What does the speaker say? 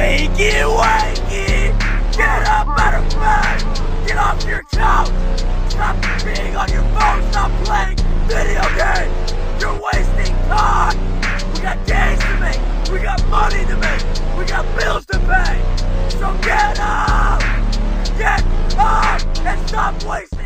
Wakey, wakey! Get up out of bed! Get off your couch! Stop being on your phone! Stop playing video games! You're wasting time! We got days to make! We got money to make! We got bills to pay! So get up! Get up! And stop wasting